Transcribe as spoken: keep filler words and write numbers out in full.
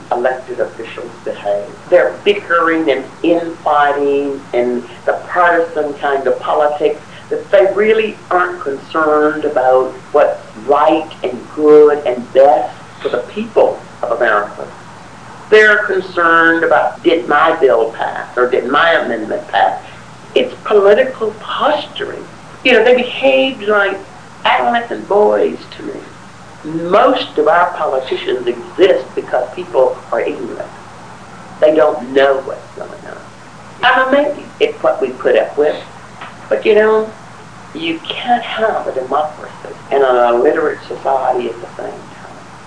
elected officials behave. They're bickering and infighting and the partisan kind of politics, that they really aren't concerned about what's right and good and best for the people of America. They're concerned about, did my bill pass or did my amendment pass? It's political posturing. You know, they behaved like adolescent boys to me. Most of our politicians exist because people are ignorant. They don't know what's going on. I'm amazed at what we put up with. But you know, you can't have a democracy and an illiterate society at the same